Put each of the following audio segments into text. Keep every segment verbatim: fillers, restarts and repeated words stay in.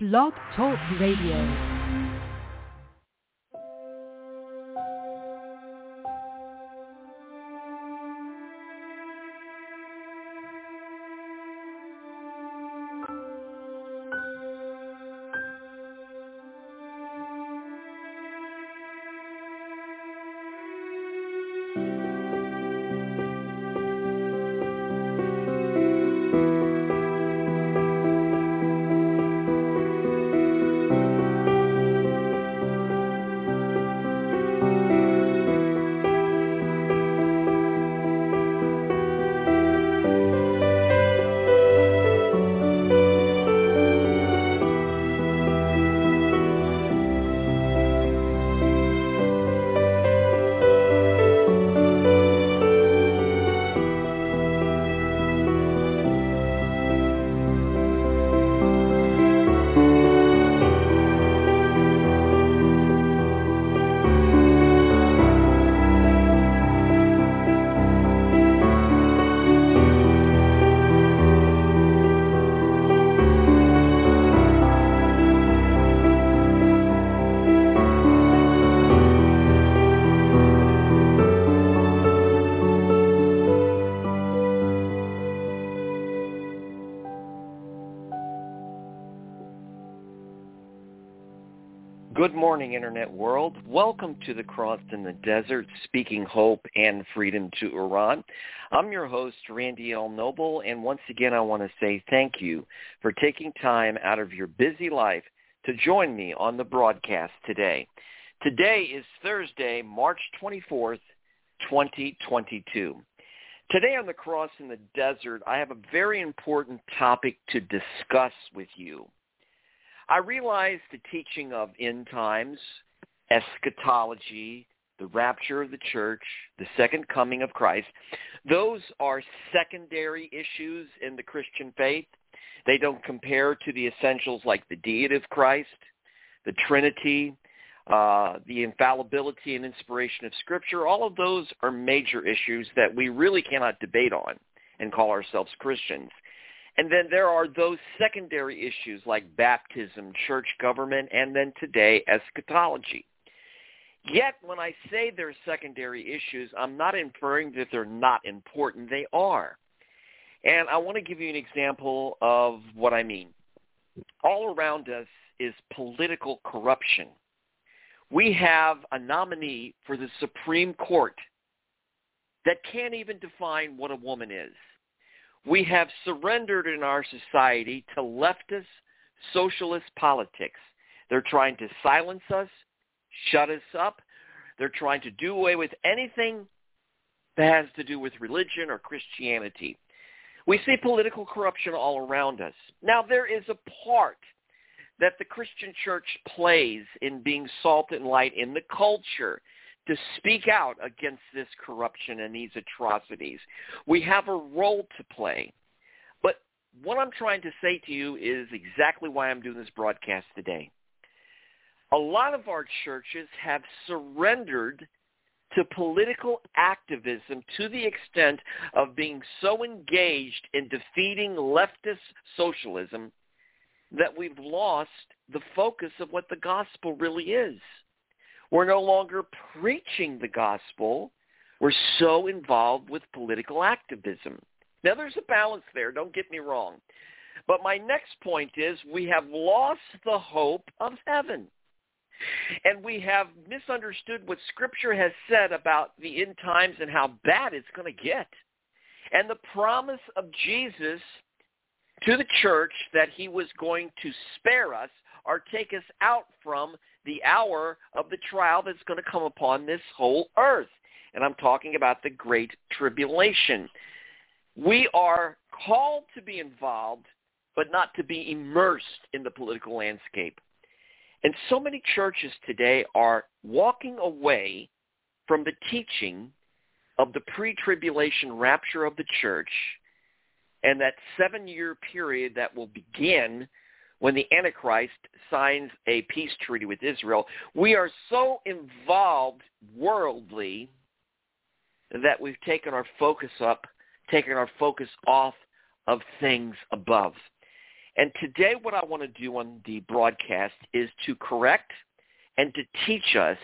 Blog Talk Radio. Good morning, Internet world. Welcome to the Cross in the Desert, speaking hope and freedom to Iran. I'm your host, Randy L. Noble, and once again, I want to say thank you for taking time out of your busy life to join me on the broadcast today. Today is Thursday, March twenty-fourth, twenty twenty-two. Today on the Cross in the Desert, I have a very important topic to discuss with you. I realize the teaching of end times, eschatology, the rapture of the church, the second coming of Christ, those are secondary issues in the Christian faith. They don't compare to the essentials like the deity of Christ, the Trinity, uh, the infallibility and inspiration of Scripture. All of those are major issues that we really cannot debate on and call ourselves Christians. And then there are those secondary issues like baptism, church government, and then today, eschatology. Yet, when I say they're secondary issues, I'm not inferring that they're not important. They are. And I want to give you an example of what I mean. All around us is political corruption. We have a nominee for the Supreme Court that can't even define what a woman is. We have surrendered in our society to leftist, socialist politics. They're trying to silence us, shut us up. They're trying to do away with anything that has to do with religion or Christianity. We see political corruption all around us. Now, there is a part that the Christian church plays in being salt and light in the culture to speak out against this corruption and these atrocities. We have a role to play. But what I'm trying to say to you is exactly why I'm doing this broadcast today. A lot of our churches have surrendered to political activism to the extent of being so engaged in defeating leftist socialism that we've lost the focus of what the gospel really is. We're no longer preaching the gospel. We're so involved with political activism. Now, there's a balance there. Don't get me wrong. But my next point is we have lost the hope of heaven. And we have misunderstood what Scripture has said about the end times and how bad it's going to get. And the promise of Jesus to the church that he was going to spare us or take us out from the hour of the trial that's going to come upon this whole earth. And I'm talking about the Great Tribulation. We are called to be involved, but not to be immersed in the political landscape. And so many churches today are walking away from the teaching of the pre-tribulation rapture of the church and that seven-year period that will begin when the Antichrist signs a peace treaty with Israel. We are so involved worldly that we've taken our focus up, taken our focus off of things above. And today what I want to do on the broadcast is to correct and to teach us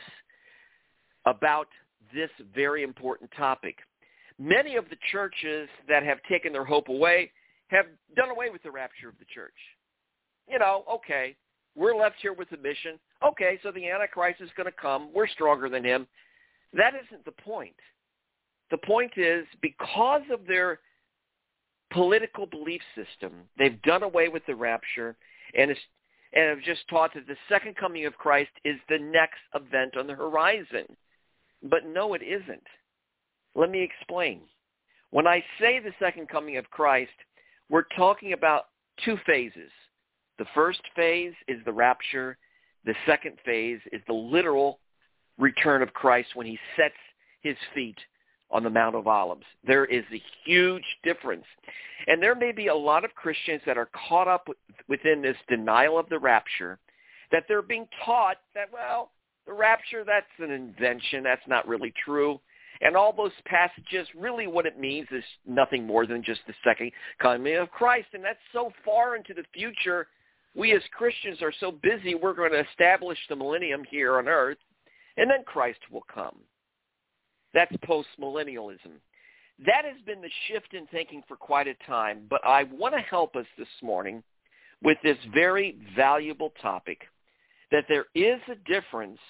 about this very important topic. Many of the churches that have taken their hope away have done away with the rapture of the church. You know, okay, we're left here with the mission. Okay, so the Antichrist is going to come. We're stronger than him. That isn't the point. The point is, because of their political belief system, they've done away with the rapture and, it's, and have just taught that the second coming of Christ is the next event on the horizon. But no, it isn't. Let me explain. When I say the second coming of Christ, we're talking about two phases. The first phase is the rapture. The second phase is the literal return of Christ when he sets his feet on the Mount of Olives. There is a huge difference. And there may be a lot of Christians that are caught up within this denial of the rapture, that they're being taught that, well, the rapture, that's an invention. That's not really true. And all those passages, really what it means is nothing more than just the second coming of Christ. And that's so far into the future. We as Christians are so busy, we're going to establish the millennium here on earth, and then Christ will come. That's post-millennialism. That has been the shift in thinking for quite a time, but I want to help us this morning with this very valuable topic, that there is a difference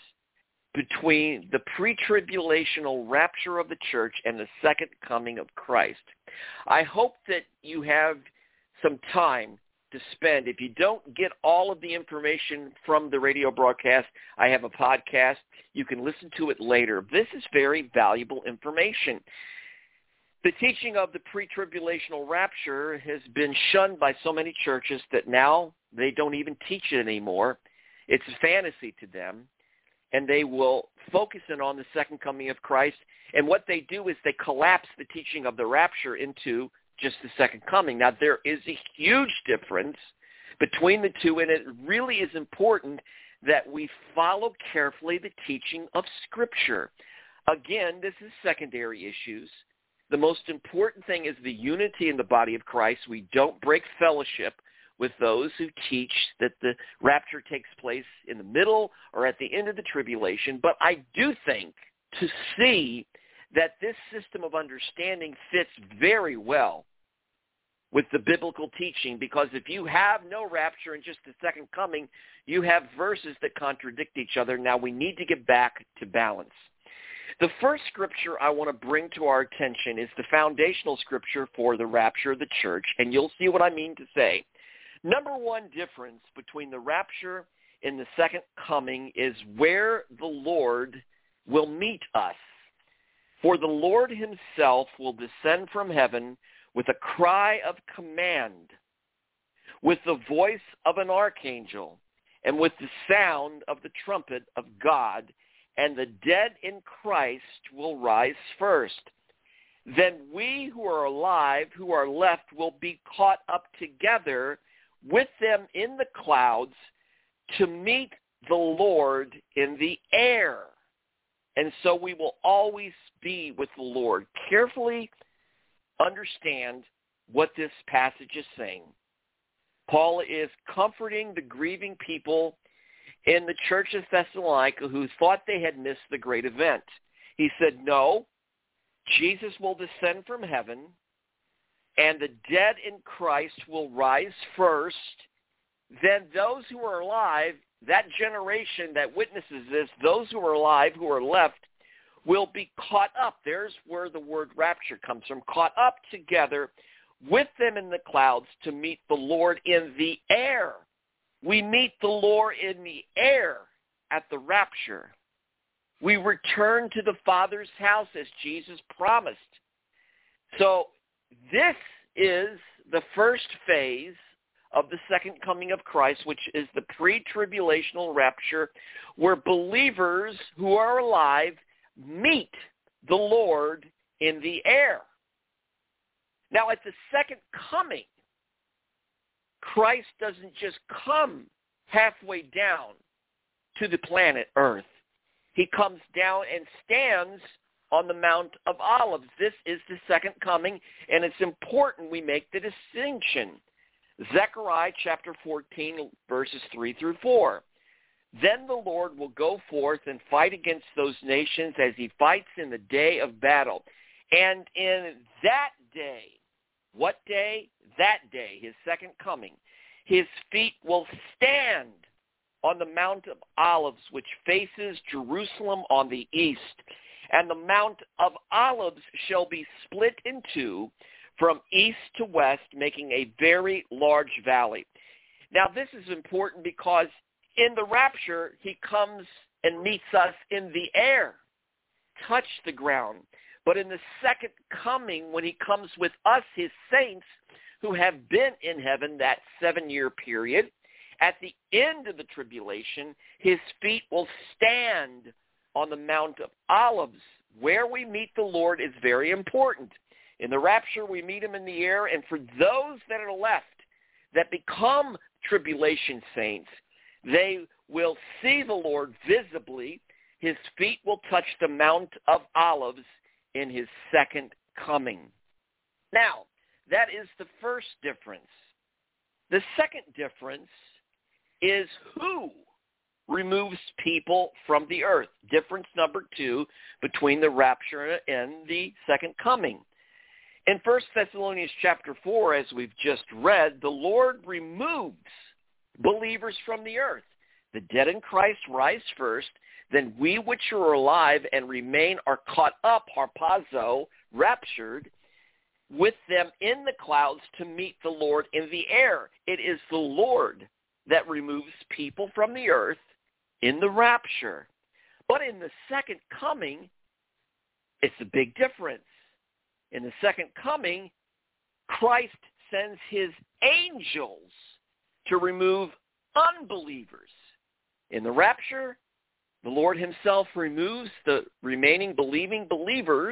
between the pre-tribulational rapture of the church and the second coming of Christ. I hope that you have some time to spend. If you don't get all of the information from the radio broadcast, I have a podcast. You can listen to it later. This is very valuable information. The teaching of the pre-tribulational rapture has been shunned by so many churches that now they don't even teach it anymore. It's a fantasy to them, and they will focus in on the second coming of Christ. And what they do is they collapse the teaching of the rapture into just the second coming. Now, there is a huge difference between the two, and it really is important that we follow carefully the teaching of Scripture. Again, this is secondary issues. The most important thing is the unity in the body of Christ. We don't break fellowship with those who teach that the rapture takes place in the middle or at the end of the tribulation. But I do think to see that this system of understanding fits very well with the biblical teaching, because if you have no rapture and just the second coming, you have verses that contradict each other. Now, we need to get back to balance. The first scripture I want to bring to our attention is the foundational scripture for the rapture of the church, and you'll see what I mean to say. Number one difference between the rapture and the second coming is where the Lord will meet us. For the Lord himself will descend from heaven with a cry of command, with the voice of an archangel, and with the sound of the trumpet of God, and the dead in Christ will rise first. Then we who are alive, who are left, will be caught up together with them in the clouds to meet the Lord in the air. And so we will always be with the Lord. Carefully understand what this passage is saying. Paul is comforting the grieving people in the church of Thessalonica who thought they had missed the great event. He said, no, Jesus will descend from heaven, and the dead in Christ will rise first. Then those who are alive, that generation that witnesses this, those who are alive, who are left, will be caught up. There's where the word rapture comes from. Caught up together with them in the clouds to meet the Lord in the air. We meet the Lord in the air at the rapture. We return to the Father's house as Jesus promised. So this is the first phase of the second coming of Christ, which is the pre-tribulational rapture, where believers who are alive meet the Lord in the air. Now, at the second coming, Christ doesn't just come halfway down to the planet Earth. He comes down and stands on the Mount of Olives. This is the second coming, and it's important we make the distinction. Zechariah chapter fourteen, verses three through four. Then the Lord will go forth and fight against those nations as he fights in the day of battle. And in that day, what day? That day, his second coming, his feet will stand on the Mount of Olives, which faces Jerusalem on the east. And the Mount of Olives shall be split in two from east to west, making a very large valley. Now, this is important because in the rapture, he comes and meets us in the air, touch the ground. But in the second coming, when he comes with us, his saints, who have been in heaven that seven-year period, at the end of the tribulation, his feet will stand on the Mount of Olives. Where we meet the Lord is very important. In the rapture, we meet him in the air, and for those that are left that become tribulation saints, they will see the Lord visibly. His feet will touch the Mount of Olives in his second coming. Now, that is the first difference. The second difference is who removes people from the earth. Difference number two between the rapture and the second coming. In First Thessalonians chapter four, as we've just read, the Lord removes believers from the earth. The dead in Christ rise first, then we which are alive and remain are caught up, harpazo, raptured, with them in the clouds to meet the Lord in the air. It is the Lord that removes people from the earth in the rapture. But in the second coming, it's a big difference. In the second coming, Christ sends his angels to remove unbelievers. In the rapture, the Lord himself removes the remaining believing believers,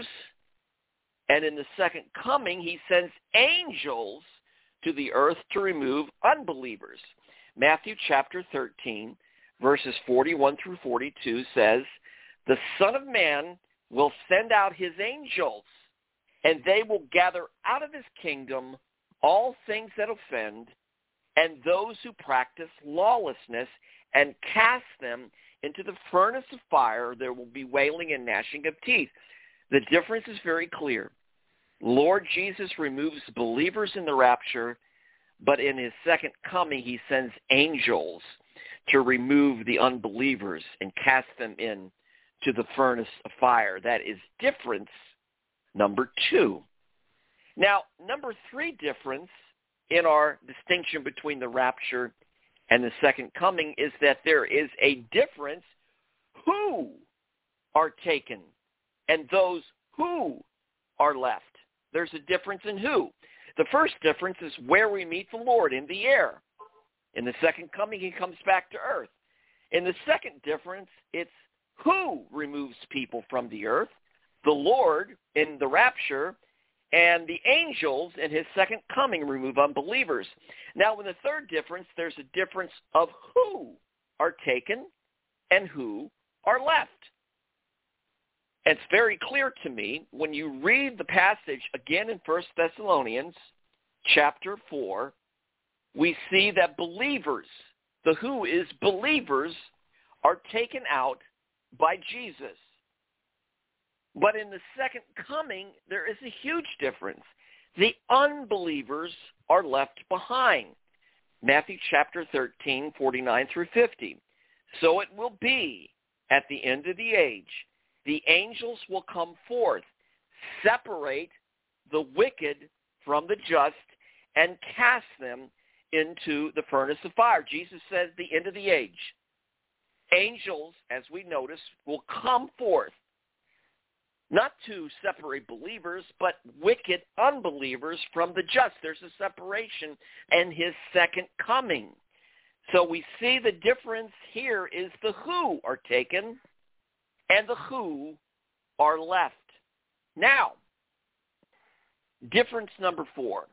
and in the second coming, he sends angels to the earth to remove unbelievers. Matthew chapter thirteen, verses forty-one through forty-two says, "The Son of Man will send out his angels, and they will gather out of his kingdom all things that offend, and those who practice lawlessness, and cast them into the furnace of fire. There will be wailing and gnashing of teeth." The difference is very clear. Lord Jesus removes believers in the rapture, but in his second coming, he sends angels to remove the unbelievers and cast them in to the furnace of fire. That is difference number two. Now, number three difference in our distinction between the rapture and the second coming is that there is a difference who are taken and those who are left. There's a difference in who. The first difference is where we meet the Lord, in the air. In the second coming, he comes back to earth. In the second difference, it's who removes people from the earth, the Lord in the rapture, and the angels in his second coming remove unbelievers. Now, in the third difference, there's a difference of who are taken and who are left. It's very clear to me when you read the passage again in First Thessalonians chapter four, we see that believers, the who is believers, are taken out by Jesus. But in the second coming, there is a huge difference. The unbelievers are left behind. Matthew chapter thirteen, forty-nine through fifty. "So it will be at the end of the age. The angels will come forth, separate the wicked from the just, and cast them into the furnace of fire." Jesus says the end of the age. Angels, as we notice, will come forth, not to separate believers, but wicked unbelievers from the just. There's a separation in his second coming. So we see the difference here is the who are taken and the who are left. Now, difference number four.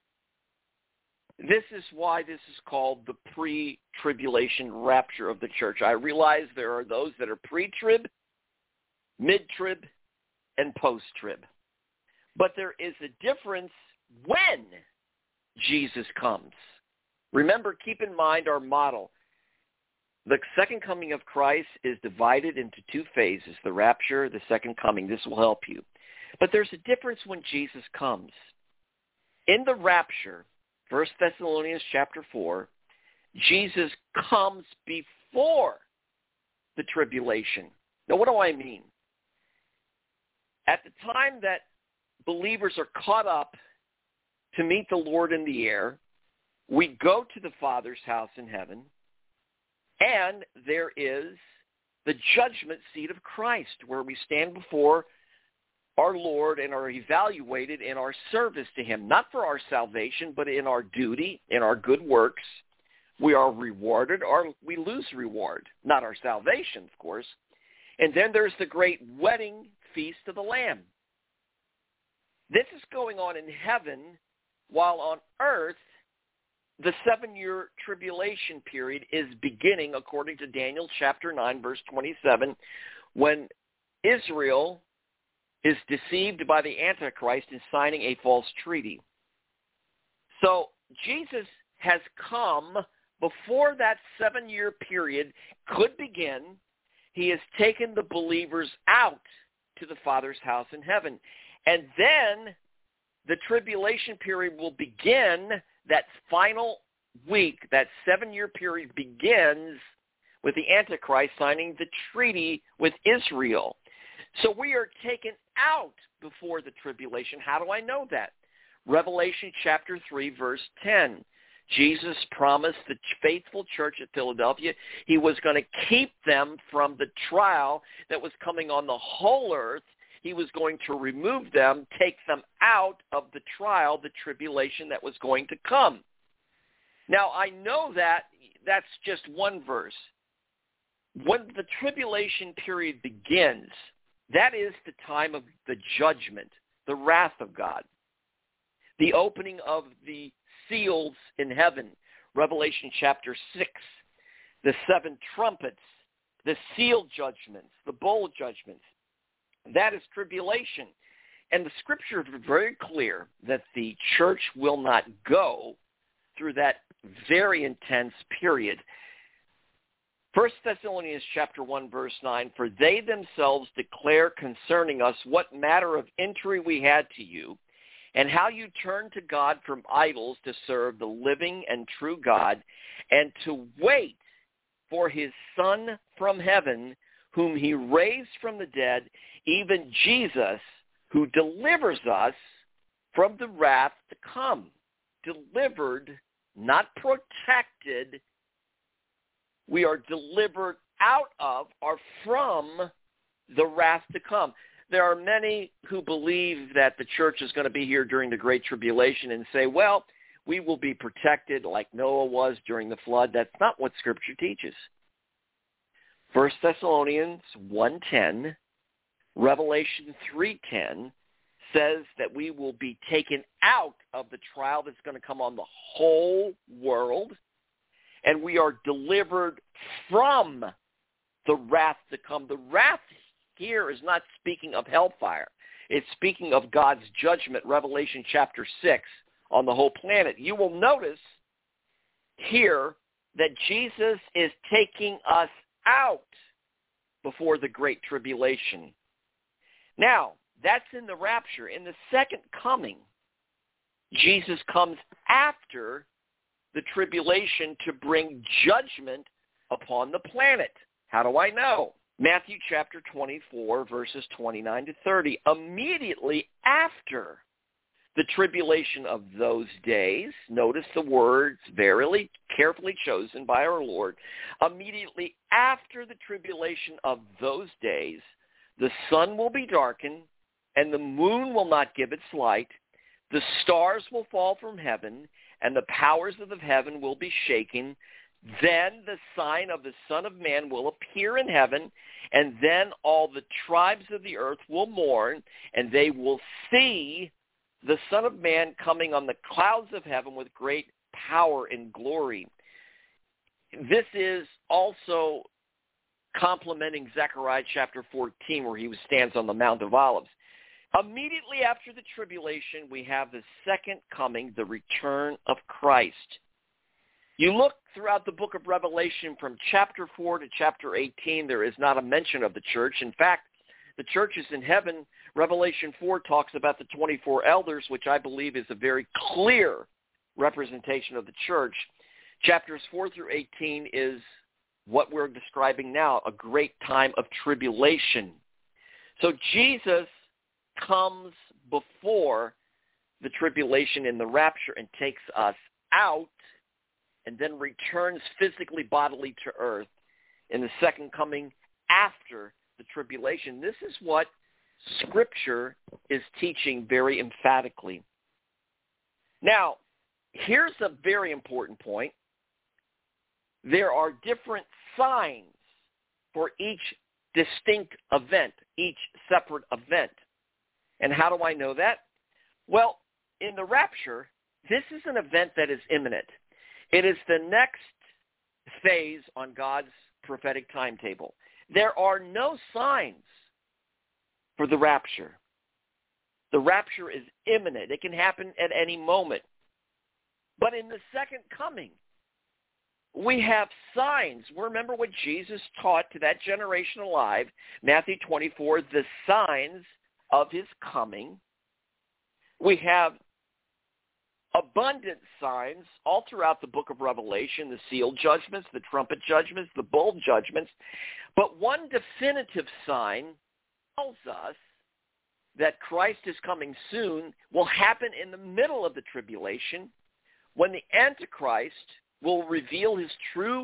This is why this is called the pre-tribulation rapture of the church. I realize there are those that are pre-trib, mid-trib, and post-trib. But there is a difference when Jesus comes. Remember, keep in mind our model. The second coming of Christ is divided into two phases, the rapture, the second coming. This will help you. But there's a difference when Jesus comes. In the rapture, First Thessalonians chapter four, Jesus comes before the tribulation. Now, what do I mean? At the time that believers are caught up to meet the Lord in the air, we go to the Father's house in heaven, and there is the judgment seat of Christ, where we stand before our Lord and are evaluated in our service to him, not for our salvation, but in our duty, in our good works. We are rewarded or we lose reward, not our salvation, of course. And then there's the great wedding feast of the Lamb. This is going on in heaven, while on earth, the seven-year tribulation period is beginning, according to Daniel chapter nine, verse twenty-seven, when Israel is deceived by the Antichrist in signing a false treaty. So Jesus has come before that seven-year period could begin. He has taken the believers out to the Father's house in heaven. And then the tribulation period will begin. That final week, that seven-year period begins with the Antichrist signing the treaty with Israel. So we are taken out before the tribulation. How do I know that? Revelation chapter three, verse ten. Jesus promised the faithful church at Philadelphia he was going to keep them from the trial that was coming on the whole earth. He was going to remove them, take them out of the trial, the tribulation that was going to come. Now, I know that that's just one verse. When the tribulation period begins, that is the time of the judgment, the wrath of God, the opening of the seals in heaven, Revelation chapter six, the seven trumpets, the seal judgments, the bowl judgments. That is tribulation. And the scriptures are very clear that the church will not go through that very intense period. First Thessalonians chapter one, verse nine, for they themselves declare concerning us what manner of entry we had to you, and how you turned to God from idols to serve the living and true God, and to wait for his Son from heaven, whom he raised from the dead, even Jesus, who delivers us from the wrath to come. Delivered, not protected. We are delivered out of or from the wrath to come. There are many who believe that the church is going to be here during the Great Tribulation and say, well, we will be protected like Noah was during the flood. That's not what Scripture teaches. First Thessalonians one ten, Revelation three ten says that we will be taken out of the trial that's going to come on the whole world, and we are delivered from the wrath to come. The wrath here is not speaking of hellfire. It's speaking of God's judgment, Revelation chapter six, on the whole planet. You will notice here that Jesus is taking us out before the Great Tribulation. Now, that's in the rapture. In the second coming, Jesus comes after the tribulation to bring judgment upon the planet. How do I know? Matthew chapter twenty-four, verses twenty-nine to thirty. Immediately after the tribulation of those days, notice the words verily carefully chosen by our Lord. Immediately after the tribulation of those days, the sun will be darkened, and the moon will not give its light. The stars will fall from heaven, and the powers of the heaven will be shaken. Then the sign of the Son of Man will appear in heaven, and then all the tribes of the earth will mourn, and they will see the Son of Man coming on the clouds of heaven with great power and glory. This is also complementing Zechariah chapter fourteen, where he stands on the Mount of Olives. Immediately after the tribulation, we have the second coming, the return of Christ. You look throughout the book of Revelation from chapter four to chapter eighteen, there is not a mention of the church. In fact, the church is in heaven. Revelation four talks about the twenty-four elders, which I believe is a very clear representation of the church. Chapters four through eighteen is what we're describing now, a great time of tribulation. So Jesus comes before the tribulation in the rapture and takes us out and then returns physically, bodily to earth in the second coming after the tribulation. This is what Scripture is teaching very emphatically. Now, here's a very important point. There are different signs for each distinct event, each separate event. And how do I know that? Well, in the rapture, this is an event that is imminent. It is the next phase on God's prophetic timetable. There are no signs for the rapture. The rapture is imminent. It can happen at any moment. But in the second coming, we have signs. Remember what Jesus taught to that generation alive, Matthew twenty-four, the signs of his coming. We have abundant signs all throughout the book of Revelation, the seal judgments, the trumpet judgments, the bowl judgments. But one definitive sign tells us that Christ is coming soon will happen in the middle of the tribulation when the Antichrist will reveal his true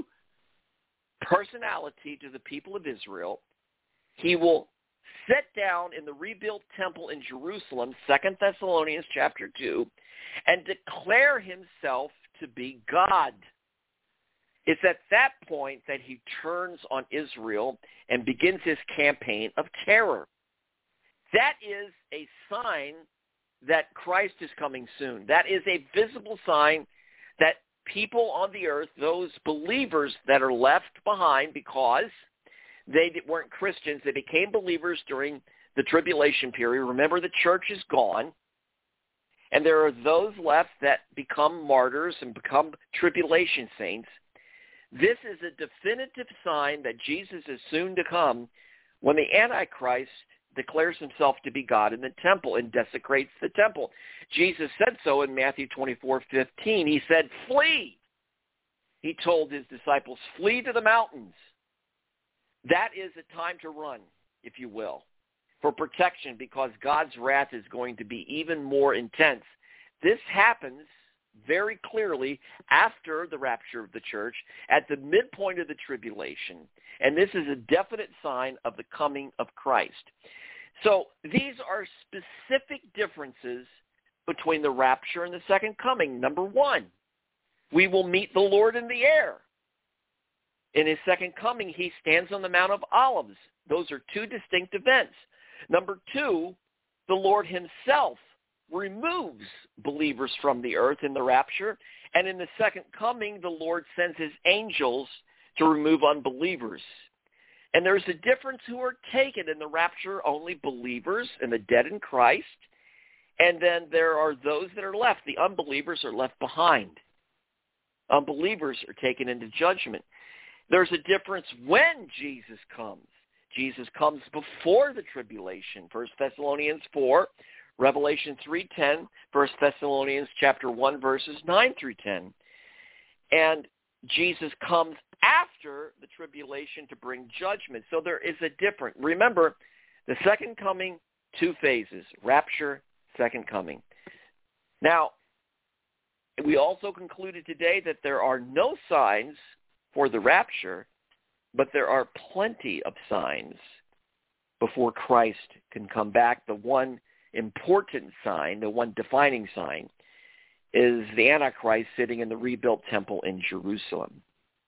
personality to the people of Israel. He will sit down in the rebuilt temple in Jerusalem, Second Thessalonians chapter two, and declare himself to be God. It's at that point that he turns on Israel and begins his campaign of terror. That is a sign that Christ is coming soon. That is a visible sign that people on the earth, those believers that are left behind because they weren't Christians, they became believers during the tribulation period. Remember, the church is gone, and there are those left that become martyrs and become tribulation saints. This is a definitive sign that Jesus is soon to come when the Antichrist declares himself to be God in the temple and desecrates the temple. Jesus said so in Matthew twenty-four fifteen. He said, flee. He told his disciples, flee to the mountains. That is a time to run, if you will, for protection, because God's wrath is going to be even more intense. This happens very clearly after the rapture of the church, at the midpoint of the tribulation. And this is a definite sign of the coming of Christ. So these are specific differences between the rapture and the second coming. Number one, we will meet the Lord in the air. In his second coming, he stands on the Mount of Olives. Those are two distinct events. Number two, the Lord himself removes believers from the earth in the rapture. And in the second coming, the Lord sends his angels to remove unbelievers. And there's a difference who are taken in the rapture, only believers and the dead in Christ. And then there are those that are left. The unbelievers are left behind. Unbelievers are taken into judgment. There's a difference when Jesus comes. Jesus comes before the tribulation. First Thessalonians four, Revelation three ten, First Thessalonians chapter one, verses nine through ten. And Jesus comes after the tribulation to bring judgment. So there is a difference. Remember, the second coming, two phases, rapture, second coming. Now, we also concluded today that there are no signs for the rapture, but there are plenty of signs before Christ can come back. The one important sign, the one defining sign, is the Antichrist sitting in the rebuilt temple in Jerusalem.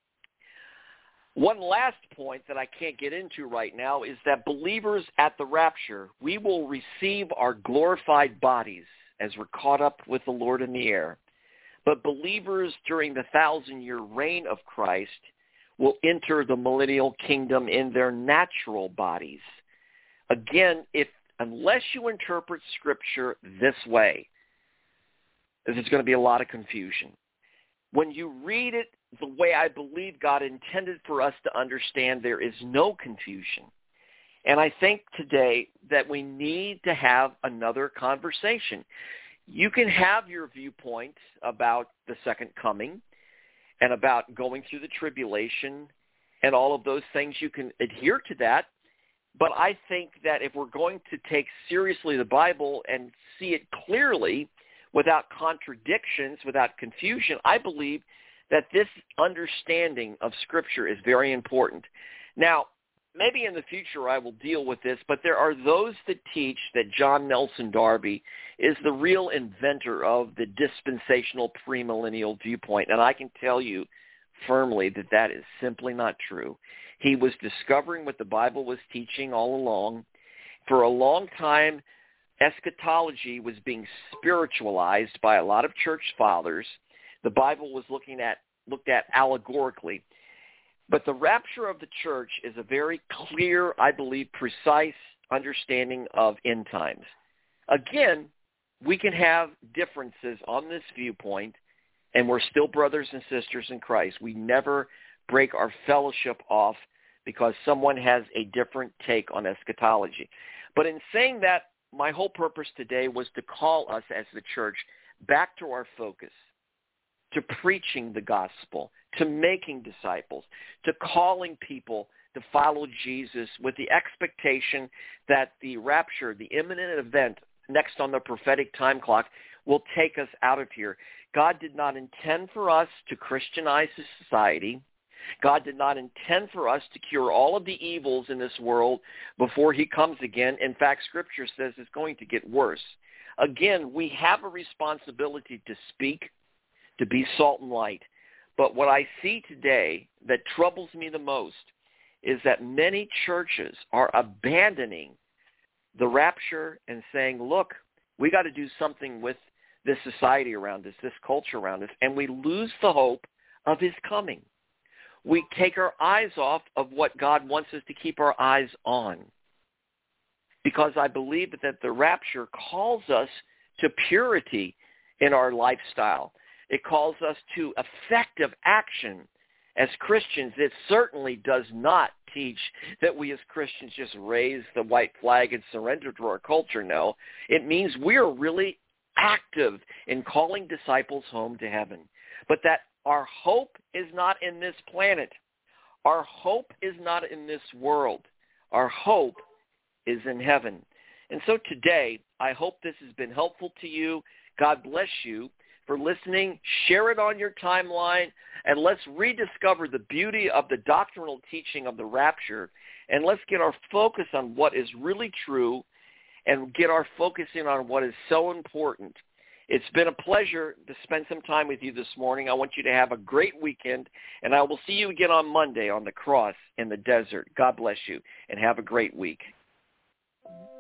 One last point that I can't get into right now is that believers at the rapture, we will receive our glorified bodies as we're caught up with the Lord in the air. But believers during the thousand-year reign of Christ will enter the millennial kingdom in their natural bodies. Again, if unless you interpret Scripture this way, there's going to be a lot of confusion. When you read it the way I believe God intended for us to understand, there is no confusion. And I think today that we need to have another conversation. You can have your viewpoint about the second coming and about going through the tribulation and all of those things. You can adhere to that. But I think that if we're going to take seriously the Bible and see it clearly without contradictions, without confusion, I believe that this understanding of Scripture is very important. Now, maybe in the future I will deal with this, but there are those that teach that John Nelson Darby is the real inventor of the dispensational premillennial viewpoint, and I can tell you firmly that that is simply not true. He was discovering what the Bible was teaching all along. For a long time, eschatology was being spiritualized by a lot of church fathers. The Bible was looking at looked at allegorically. But the rapture of the church is a very clear, I believe, precise understanding of end times. Again, we can have differences on this viewpoint, and we're still brothers and sisters in Christ. We never break our fellowship off because someone has a different take on eschatology. But in saying that, my whole purpose today was to call us as the church back to our focus, to preaching the gospel, to making disciples, to calling people to follow Jesus with the expectation that the rapture, the imminent event next on the prophetic time clock, will take us out of here. God did not intend for us to Christianize society. God did not intend for us to cure all of the evils in this world before he comes again. In fact, Scripture says it's going to get worse. Again, we have a responsibility to speak, to be salt and light. But what I see today that troubles me the most is that many churches are abandoning the rapture and saying, look, we got to do something with this society around us, this culture around us, and we lose the hope of his coming. We take our eyes off of what God wants us to keep our eyes on. Because I believe that the rapture calls us to purity in our lifestyle. It calls us to effective action as Christians. It certainly does not teach that we as Christians just raise the white flag and surrender to our culture. No, it means we are really active in calling disciples home to heaven. But that our hope is not in this planet. Our hope is not in this world. Our hope is in heaven. And so today, I hope this has been helpful to you. God bless you for listening. Share it on your timeline, and let's rediscover the beauty of the doctrinal teaching of the rapture, and let's get our focus on what is really true and get our focus in on what is so important. It's been a pleasure to spend some time with you this morning. I want you to have a great weekend, and I will see you again on Monday on the cross in the desert. God bless you, and have a great week.